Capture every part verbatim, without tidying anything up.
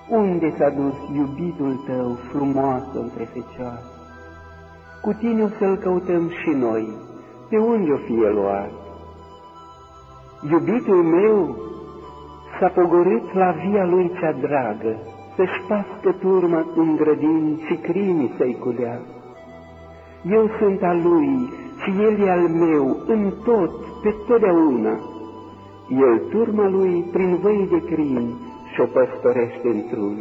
unde s-a dus iubitul tău, frumoasă între fecioare? Cu tine o să-l căutăm și noi, pe unde o fi el luat? Iubitul meu s-a pogorât la via lui cea dragă, să-și pască turma în grădini și crinii să-i culeagă. Eu sunt al lui și el e al meu, în tot, pe totdeauna. El turma lui prin văi de crini și-o păstorește într-una.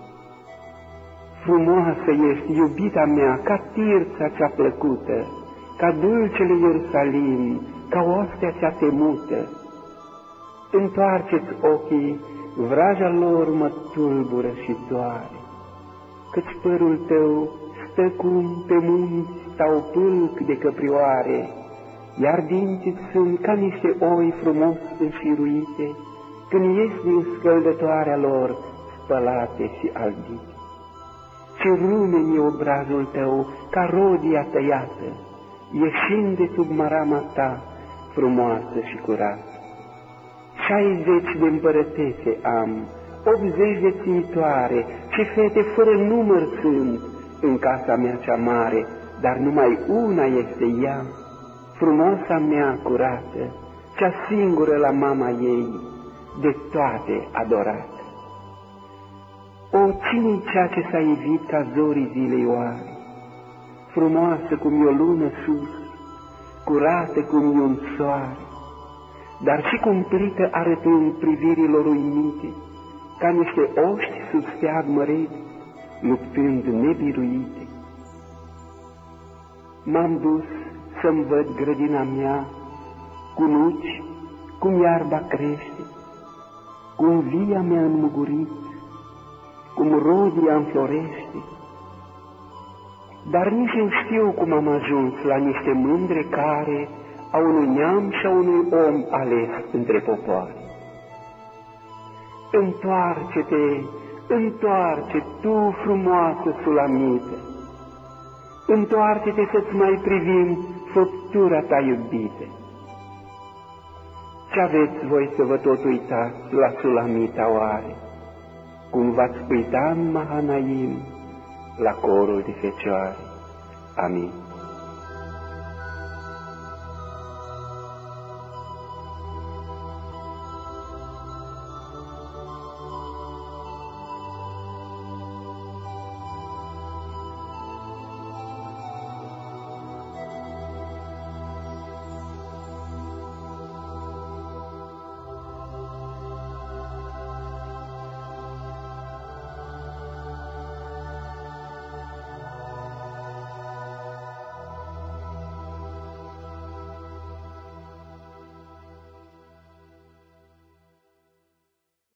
Frumoasă ești, iubita mea, ca Tirța cea plăcută, ca dulcele Ierusalim, ca ostea cea temută. Întoarceți ochii, vraja lor mă tulbură și doare, căci părul tău stă cum pe munți stau pâlc de căprioare, iar dinții sunt ca niște oi frumos înșiruite, când ies din scăldătoarea lor spălate și albite. Și rumeni obrazul tău ca rodia tăiată, ieșind de sub marama ta, frumoasă și curată. Șaizeci de împărătese am, optzeci de ținitoare, și fete fără număr sunt în casa mea cea mare, dar numai una este ea, frumoasa mea curată, cea singură la mama ei, de toate adorată. O, cine-i cea ce s-a ivit ca zorii zilei oare, frumoasă cum e o lună sus, curată cum e un soare, dar și cumplită arătând privirilor uimite, ca niște oști sub steag măreți, luptând nebiruite. M-am dus să-mi văd grădina mea, cu nuci, cum iarba crește, cum via mea înmugurit, cum rodia înflorește, dar nici nu știu cum am ajuns la niște mândre care a unui neam și a unui om ales între popoare. Întoarce-te, întoarce, tu frumoasă Sulamită, întoarce-te să-ți mai privim făptura ta iubită. Ce aveți voi să vă tot uitați la Sulamita oare, cum v-ați uita în Mahanaim la corul de fecioare? Amin.